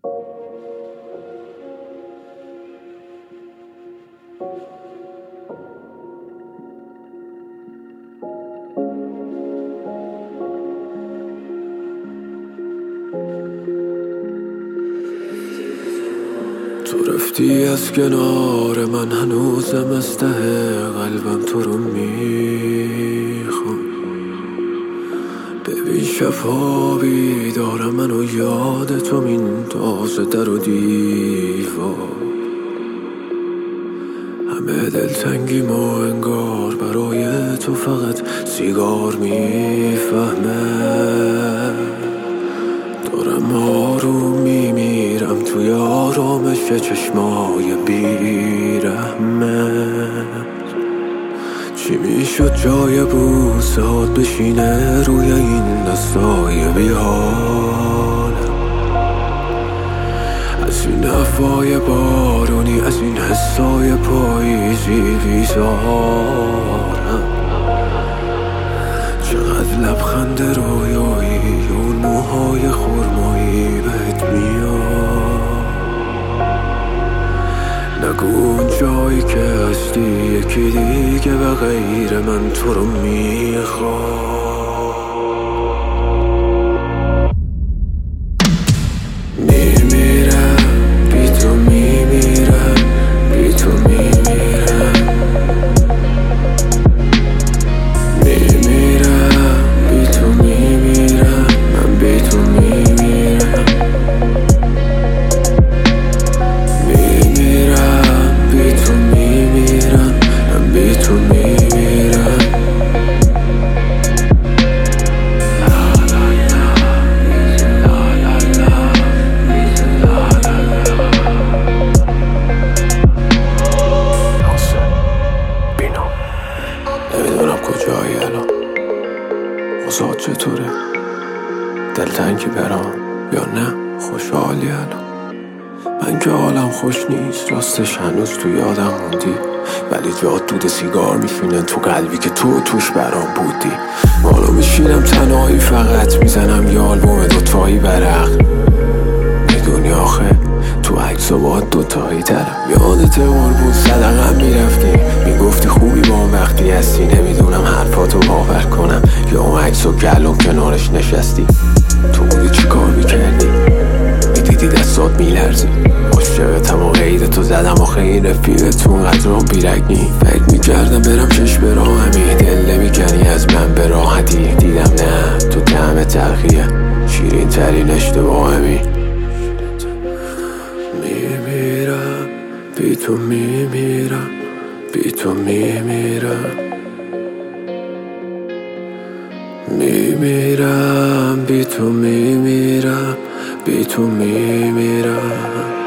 تو رفتی از کنار من، هنوزم از ته قلبم تو رو میخوام. ببین شبها بیدارم منو یاد تو میندازه در و دیوار. همه دلتنگیم و انگار برای تو فقط سیگار میفهمه. دارم آروم میمیرم توی آرامش چشمای بیرحمت. چی میشد جای بوسات بشینه روی این دستای بیحالم؟ از این هوای بارونی، از این حسای پاییزی بیزارم. چقدر لبخند رویایی، اون موهای خرمایی بهت میاد. نگو اون جایی که هستی یکی دیگه به غیر من تو رو میخواد. نمیدونم کجایی الان، اوضاع چطوره؟ دلتنگی برام یا نه خوشحالی الان؟ من که حالم خوش نیست، راستش هنوز تو یادم موندی، ولی جات دود سیگار میشینه تو قلبی که تو توش برام بودی. حالا میشینم تنهایی فقط میزنم یه آلبوم دوتایی برق. میدونی آخه تو عکسا باید دوتایی ترم. یادت قربون صدقم میرفتی، میگفتی خوبی با اون وقتی هستی. نمیدونم حرفاتو باور کنم یا اون عکسو گلوم کنارش نشستی. تو بودی چی کار میکردی؟ میدیدی دستات میلرزی. عاشقتم و قیدتو زدم و خیلی رفیقتون قدرام بیرگنی. فکر میکردم برم چشم راهمی، دل نمیکنی از من به راحتی. دیدم نه تو طعم تلخیه، شیرین ترین اشتباهمی. میمیرم بی تو، میمیرم بی تو، میمیرم. میمیرم بی تو، میمیرم بی تو، میمیرم.